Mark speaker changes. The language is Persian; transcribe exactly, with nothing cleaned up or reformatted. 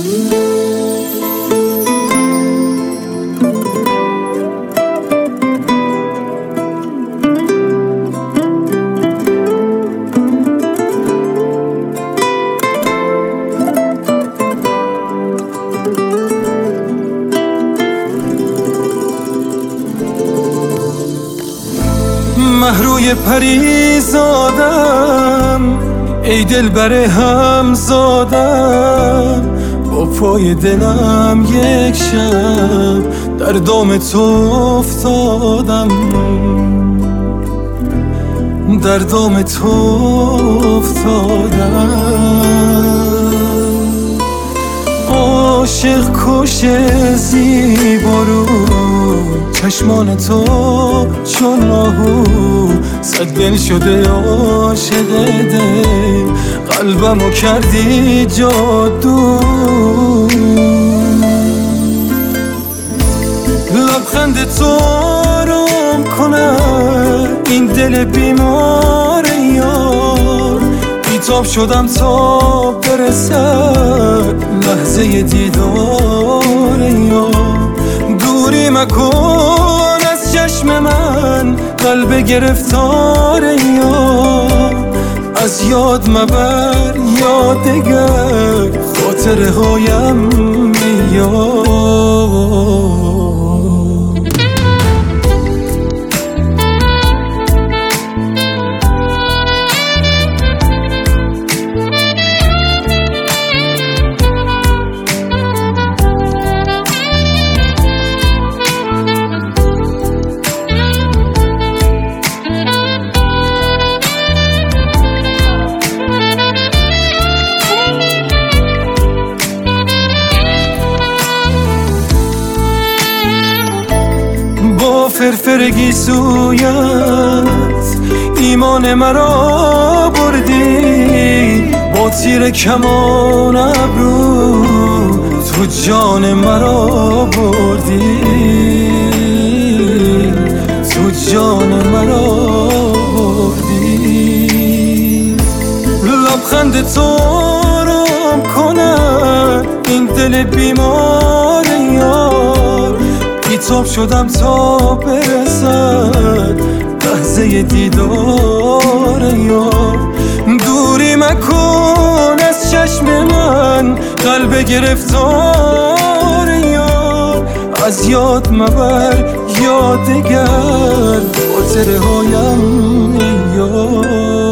Speaker 1: مهروی پری زادم، ای دل بره هم زادم، با پای دلم یک شب در دام تو افتادم، در دام تو افتادم. عاشق کش زیبا رو چشمان تو چون آهو، صد دل شده عاشق دل، قلبمو کردی جادو. لبخند تو آرام کنه این دل بیمار یار، بیتاب شدم تا برسد لحظه دیدار یار. دوری مکن از چشم من قلب گرفتار یار، از یاد مبر یادگر خاطره هایم میاد. فرفر گیسویت ایمان مرا بردی، با تیر کمان ابرو تو جان مرا بردی، تو جان مرا بردی. لبخند تو آرام کند این دل بیمار یار، بیتاب شدم تا برسد لحظه دیدار یار. دوری مکن از چشم من قلب گرفتار یار، از یاد مبر یادگر خاطره هایم یار.